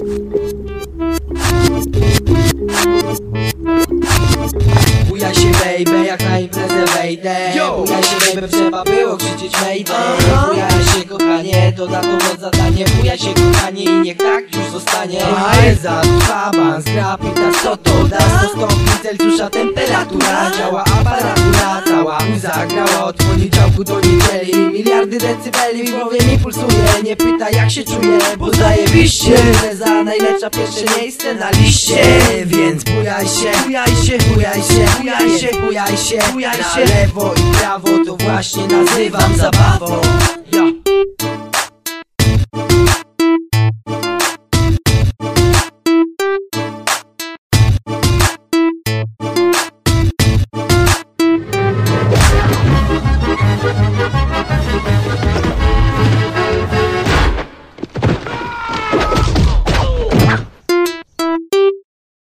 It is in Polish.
Bujaj się baby, jak na imprezę wejdę. Bujaj się baby, trzeba było krzyczeć mayday. Bujaj się kochanie, to za to moc zadanie. Bujaj się kochanie i niech tak już zostanie. Za kwabans, grapita, co to da? 100 stopni Celsjusza temperatura. Działa aparatura, cała muza grała od poniedziałku do niedzieli. Miliardy decybeli w głowie mi pulsuje. Nie pytaj jak się czuję, bo zajebiście. Za najlepsza pierwsze miejsce na liście. Więc bujaj się, bujaj się, bujaj się, bujaj się, bujaj się, bujaj się. Na lewo i prawo to właśnie nazywam zabawą.